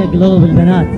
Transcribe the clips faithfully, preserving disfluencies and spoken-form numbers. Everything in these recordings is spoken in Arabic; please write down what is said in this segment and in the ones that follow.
قلوب البنات،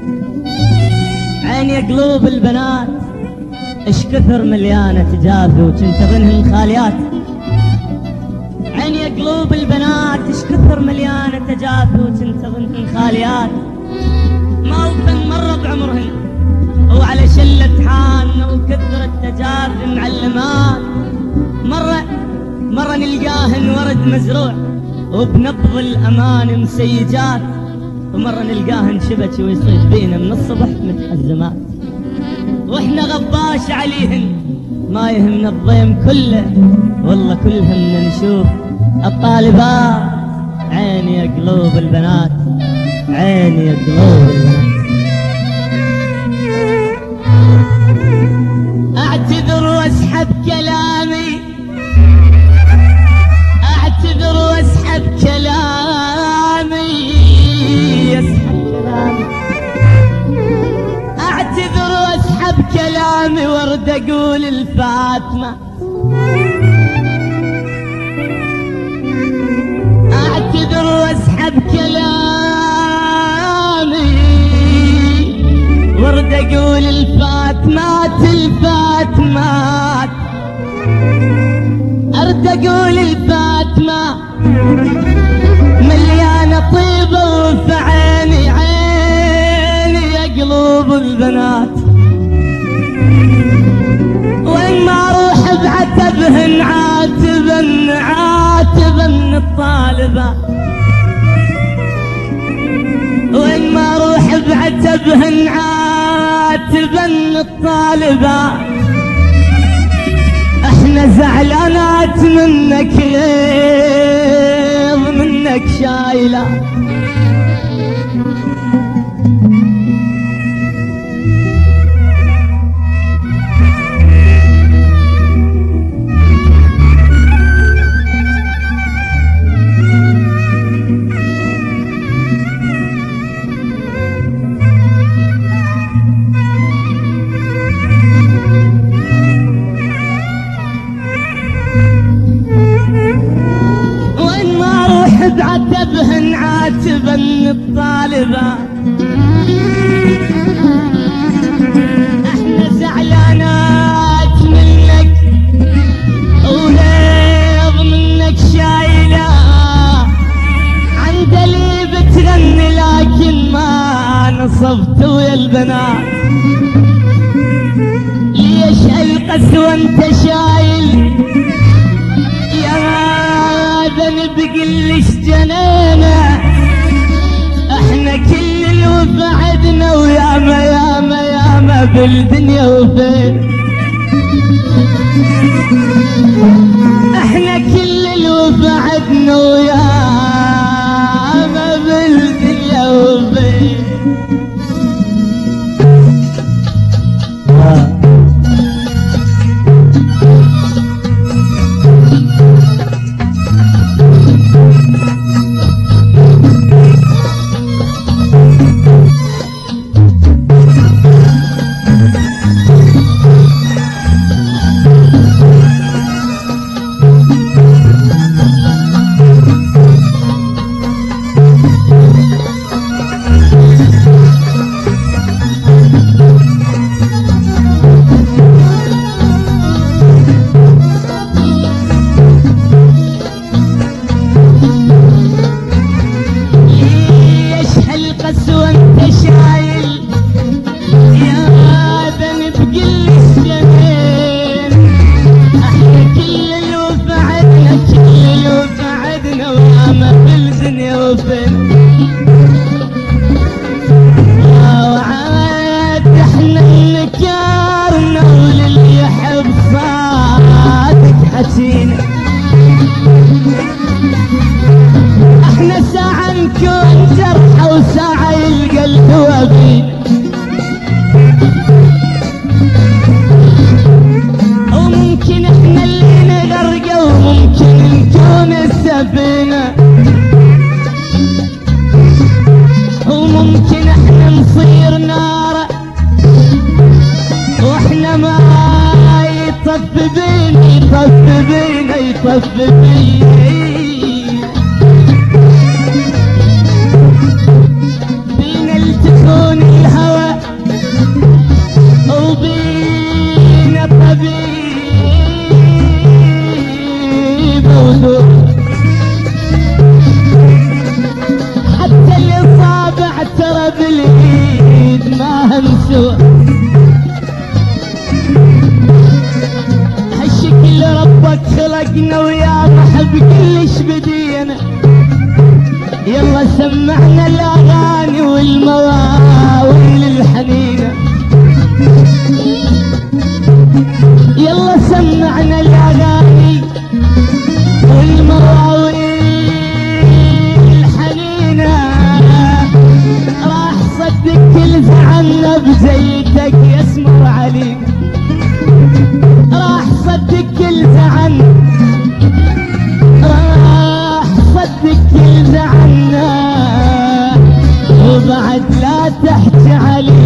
عين يا قلوب البنات، اش كثر مليانة تجافي وتنتظرهن خاليات. عين يا قلوب البنات، اش كثر مليانة تجافي وتنتظرهن خاليات. ما وفن مرة بعمرهن وعلى شلة حان وكثر التجافي معلمات. مرة مرة نلقاهن ورد مزروع وبنبض الأمان مسيجات، ومرة نلقاهن شبكي ويصيح بينا من الصبح متحزمات. واحنا غباش عليهن ما يهمنا الضيم كله، والله كلهم نشوف الطالبات. عيني يا قلوب البنات، عيني يا قلوب البنات. اعتذر واسحب كلامي، اعتذر واسحب كلامي، اسحب كلامي، اعتذر واسحب كلامي وارد اقول الفاتمة. اعتذر واسحب كلامي وارد اقول الفاتمات الفاتمات، ارد اقول الفاتمة مليانة طيبة وفي عيني، عيني يا قلوب البنات. وين ما اروح بعتبهن عاتبا عاتبا الطالبة، وين ما اروح بعتبهن عاتبا الطالبة. احنا زعلانات منك غيظ منك شايلة. بعتبهن عاتبا الطالبة، احنا زعلانات منك وليظ منك شايلة. عندلي بتغني لكن ما نصبت ويا البنات. ليش القسوة انت شايل يا ذنب قلش جنينا؟ احنا كل الوفا عدنا وياما ياما ياما بالدنيا وفين. احنا كل الوفا عدنا وياما بالدنيا وفين. احنا ساعة نكون جرحى وساعة يلقى الدوابين، وممكن احنا اللي نغرقى وممكن نكون السفينة، وممكن احنا نصير نار واحنا ما يطف بينا يطف بينا يطف بينا. العالم سوى. هالشكل ربك خلقنا ويا محب كلش بدينا. يلا سمعنا الاغاني والمواويل الحنينه. يلا سمعنا الاغاني والمواويل الحنينه. راح صدق كل زعلنا بزيتك يا اسمر علي. راح صدق كل زعلنا. راح صدق كل زعلنا وبعد لا تحكي علي.